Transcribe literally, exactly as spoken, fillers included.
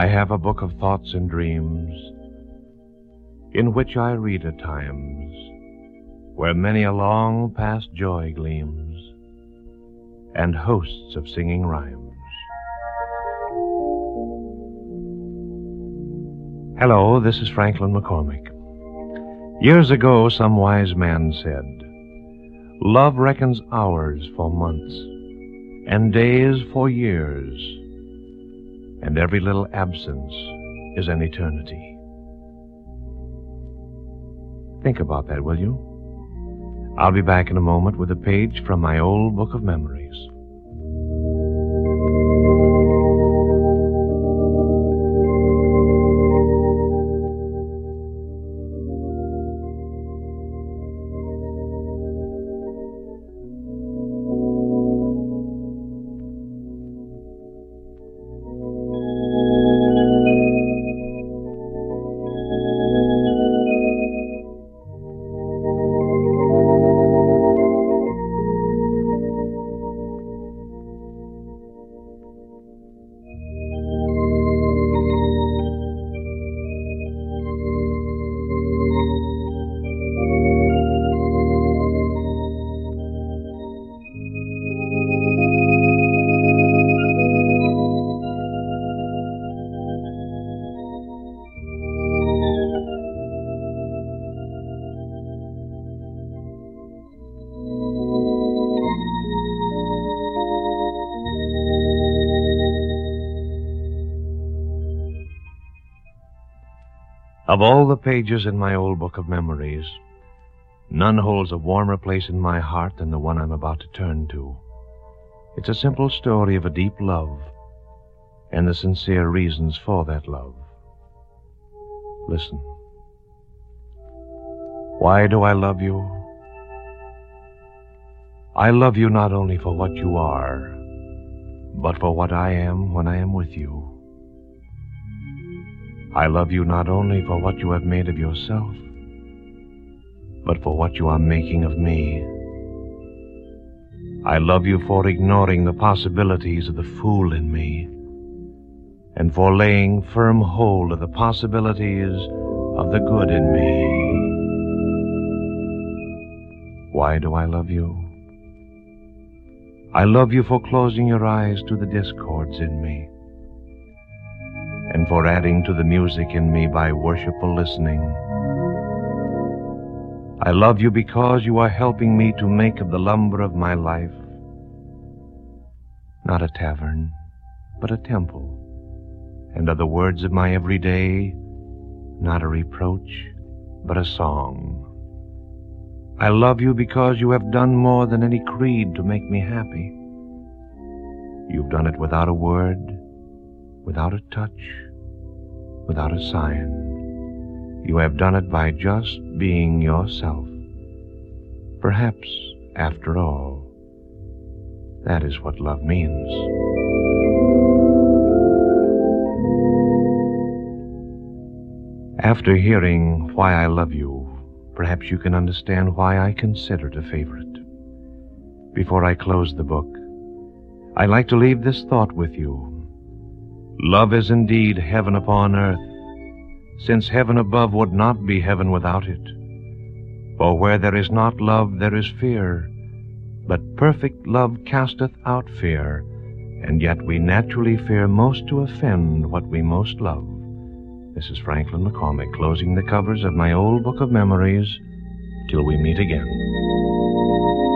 I have a book of thoughts and dreams, in which I read at times, where many a long past joy gleams, and hosts of singing rhymes. Hello, this is Franklin McCormick. Years ago, some wise man said, "Love reckons hours for months, and days for years, and every little absence is an eternity." Think about that, will you? I'll be back in a moment with a page from my old book of memories. Of all the pages in my old book of memories, none holds a warmer place in my heart than the one I'm about to turn to. It's a simple story of a deep love and the sincere reasons for that love. Listen. Why do I love you? I love you not only for what you are, but for what I am when I am with you. I love you not only for what you have made of yourself, but for what you are making of me. I love you for ignoring the possibilities of the fool in me, and for laying firm hold of the possibilities of the good in me. Why do I love you? I love you for closing your eyes to the discords in me, and for adding to the music in me by worshipful listening. I love you because you are helping me to make of the lumber of my life not a tavern, but a temple, and of the words of my everyday not a reproach, but a song. I love you because you have done more than any creed to make me happy. You've done it without a word, without a touch, without a sign. You have done it by just being yourself. Perhaps, after all, that is what love means. After hearing why I love you, perhaps you can understand why I consider it a favorite. Before I close the book, I'd like to leave this thought with you. Love is indeed heaven upon earth, since heaven above would not be heaven without it. For where there is not love, there is fear, but perfect love casteth out fear, and yet we naturally fear most to offend what we most love. This is Franklin McCormick, closing the covers of my old book of memories, till we meet again.